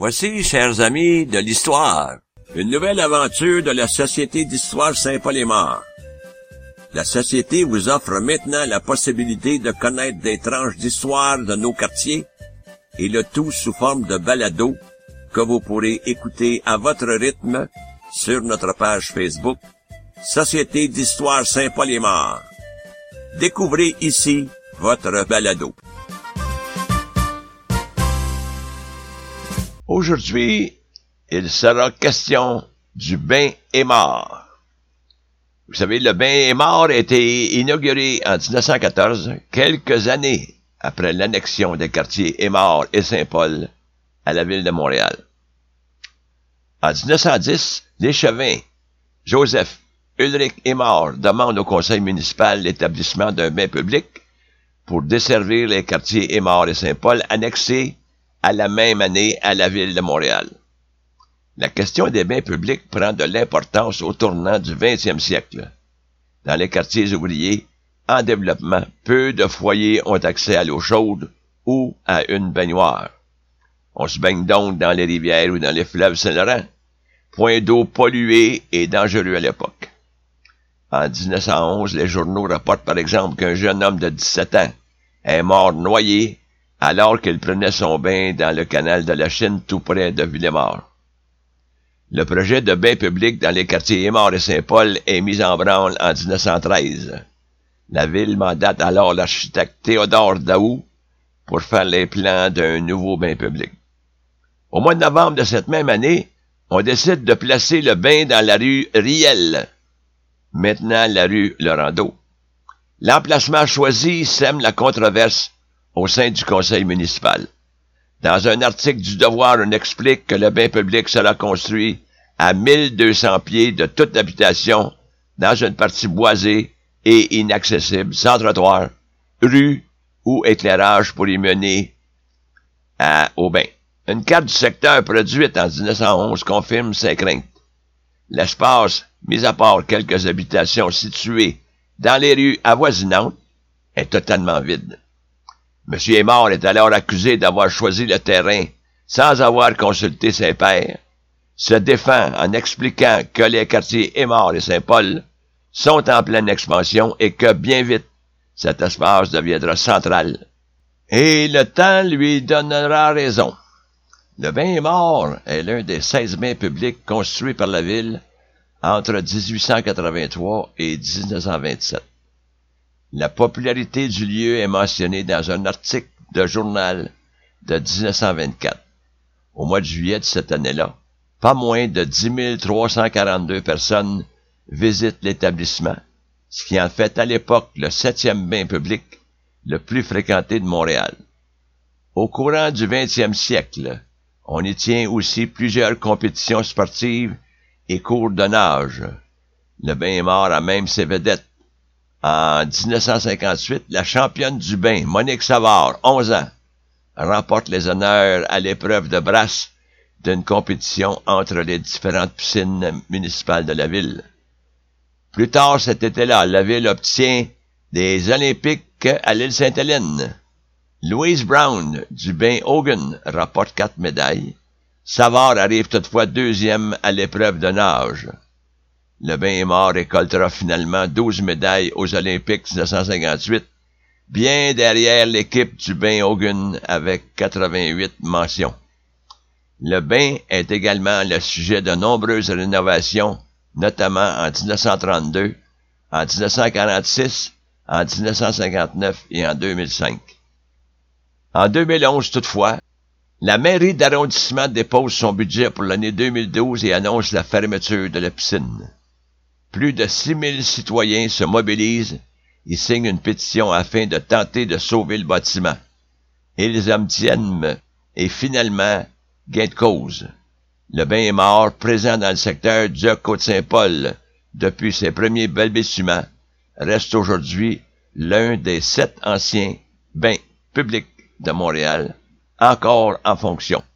Voici, chers amis, de l'histoire, une nouvelle aventure de la Société d'histoire Saint-Paul-et-Mort. La Société vous offre maintenant la possibilité de connaître des tranches d'histoire de nos quartiers, et le tout sous forme de balado que vous pourrez écouter à votre rythme sur notre page Facebook Société d'histoire Saint-Paul-et-Mort. Découvrez ici votre balado. Aujourd'hui, il sera question du bain et mort. Vous savez, le bain et mort a été inauguré en 1914, quelques années après l'annexion des quartiers Aymard et Saint-Paul à la ville de Montréal. En 1910, l'échevin Joseph Ulrich Aymard demande au conseil municipal l'établissement d'un bain public pour desservir les quartiers Aymard et Saint-Paul annexés à la même année à la ville de Montréal. La question des bains publics prend de l'importance au tournant du 20e siècle. Dans les quartiers ouvriers en développement, peu de foyers ont accès à l'eau chaude ou à une baignoire. On se baigne donc dans les rivières ou dans les fleuves Saint-Laurent, point d'eau pollué et dangereux à l'époque. En 1911, les journaux rapportent par exemple qu'un jeune homme de 17 ans est mort noyé alors qu'il prenait son bain dans le canal de la Chine tout près de Villemort. Le projet de bain public dans les quartiers Aymard et Saint-Paul est mis en branle en 1913. La ville mandate alors l'architecte Théodore Daou pour faire les plans d'un nouveau bain public. Au mois de novembre de cette même année, on décide de placer le bain dans la rue Riel, maintenant la rue Laurendeau. L'emplacement choisi sème la controverse au sein du conseil municipal. Dans un article du Devoir, on explique que le bain public sera construit à 1200 pieds de toute habitation dans une partie boisée et inaccessible, sans trottoir, rue ou éclairage pour y mener au bain. Une carte du secteur produite en 1911 confirme ces craintes. L'espace, mis à part quelques habitations situées dans les rues avoisinantes, est totalement vide. M. Aymard est alors accusé d'avoir choisi le terrain sans avoir consulté ses pairs, se défend en expliquant que les quartiers Aymard et Saint-Paul sont en pleine expansion et que, bien vite, cet espace deviendra central. Et le temps lui donnera raison. Le bain Aymard est l'un des 16 bains publics construits par la ville entre 1883 et 1927. La popularité du lieu est mentionnée dans un article de journal de 1924. Au mois de juillet de cette année-là, pas moins de 10 342 personnes visitent l'établissement, ce qui en fait à l'époque le 7e bain public le plus fréquenté de Montréal. Au courant du 20e siècle, on y tient aussi plusieurs compétitions sportives et cours de nage. Le bain Aymard a même ses vedettes. En 1958, la championne du bain, Monique Savard, 11 ans, remporte les honneurs à l'épreuve de brasse d'une compétition entre les différentes piscines municipales de la ville. Plus tard cet été-là, la ville obtient des Olympiques à l'île Sainte-Hélène. Louise Brown, du bain Hogan, remporte 4 médailles. Savard arrive toutefois 2e à l'épreuve de nage. Le bain Aymard récoltera finalement 12 médailles aux Olympiques 1958, bien derrière l'équipe du bain Hogan avec 88 mentions. Le bain est également le sujet de nombreuses rénovations, notamment en 1932, en 1946, en 1959 et en 2005. En 2011, toutefois, la mairie d'arrondissement dépose son budget pour l'année 2012 et annonce la fermeture de la piscine. Plus de 6000 citoyens se mobilisent et signent une pétition afin de tenter de sauver le bâtiment. Ils obtiennent et finalement gain de cause. Le bain Aymard, présent dans le secteur du Côte-Saint-Paul depuis ses premiers balbutiements, reste aujourd'hui l'un des 7 anciens bains publics de Montréal, encore en fonction.